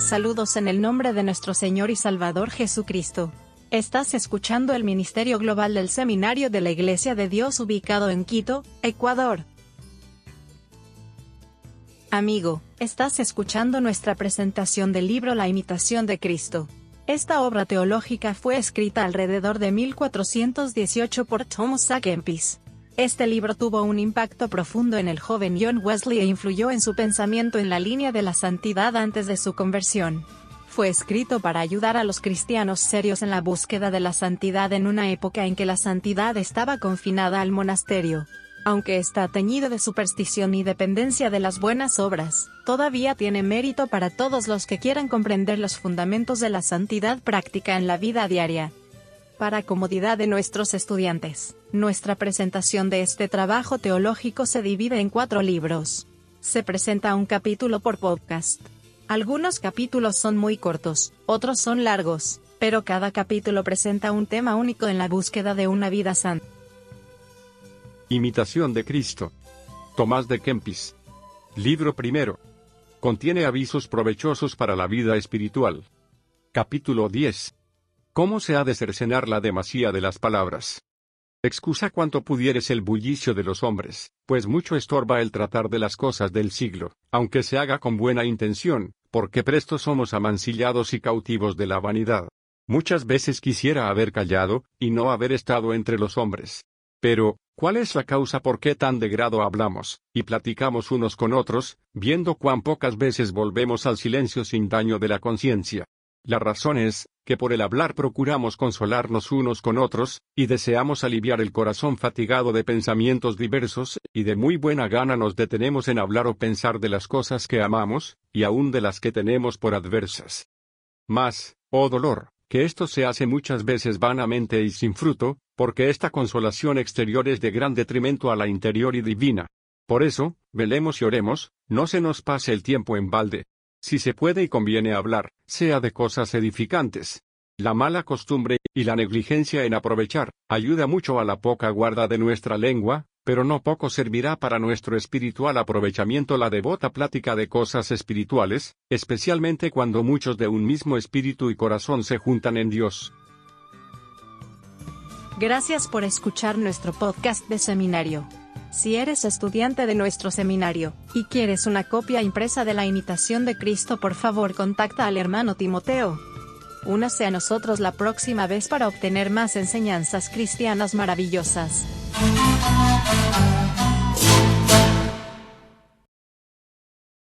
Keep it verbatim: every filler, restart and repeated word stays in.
Saludos en el nombre de nuestro Señor y Salvador Jesucristo. Estás escuchando el Ministerio Global del Seminario de la Iglesia de Dios ubicado en Quito, Ecuador. Amigo, estás escuchando nuestra presentación del libro La Imitación de Cristo. Esta obra teológica fue escrita alrededor de mil cuatrocientos dieciocho por Thomas A. Kempis. Este libro tuvo un impacto profundo en el joven John Wesley e influyó en su pensamiento en la línea de la santidad antes de su conversión. Fue escrito para ayudar a los cristianos serios en la búsqueda de la santidad en una época en que la santidad estaba confinada al monasterio. Aunque está teñido de superstición y dependencia de las buenas obras, todavía tiene mérito para todos los que quieran comprender los fundamentos de la santidad práctica en la vida diaria. Para comodidad de nuestros estudiantes, nuestra presentación de este trabajo teológico se divide en cuatro libros. Se presenta un capítulo por podcast. Algunos capítulos son muy cortos, otros son largos, pero cada capítulo presenta un tema único en la búsqueda de una vida santa. Imitación de Cristo. Tomás de Kempis. Libro primero. Contiene avisos provechosos para la vida espiritual. Capítulo diez. ¿Cómo se ha de cercenar la demasía de las palabras? Excusa cuanto pudieres el bullicio de los hombres, pues mucho estorba el tratar de las cosas del siglo, aunque se haga con buena intención, porque presto somos amancillados y cautivos de la vanidad. Muchas veces quisiera haber callado, y no haber estado entre los hombres. Pero, ¿cuál es la causa por qué tan de grado hablamos, y platicamos unos con otros, viendo cuán pocas veces volvemos al silencio sin daño de la conciencia? La razón es, que por el hablar procuramos consolarnos unos con otros, y deseamos aliviar el corazón fatigado de pensamientos diversos, y de muy buena gana nos detenemos en hablar o pensar de las cosas que amamos, y aun de las que tenemos por adversas. Mas, oh dolor, que esto se hace muchas veces vanamente y sin fruto, porque esta consolación exterior es de gran detrimento a la interior y divina. Por eso, velemos y oremos, no se nos pase el tiempo en balde. Si se puede y conviene hablar, sea de cosas edificantes. La mala costumbre, y la negligencia en aprovechar, ayuda mucho a la poca guarda de nuestra lengua, pero no poco servirá para nuestro espiritual aprovechamiento la devota plática de cosas espirituales, especialmente cuando muchos de un mismo espíritu y corazón se juntan en Dios. Gracias por escuchar nuestro podcast de seminario. Si eres estudiante de nuestro seminario, y quieres una copia impresa de la Imitación de Cristo, por favor contacta al hermano Timoteo. Únase a nosotros la próxima vez para obtener más enseñanzas cristianas maravillosas.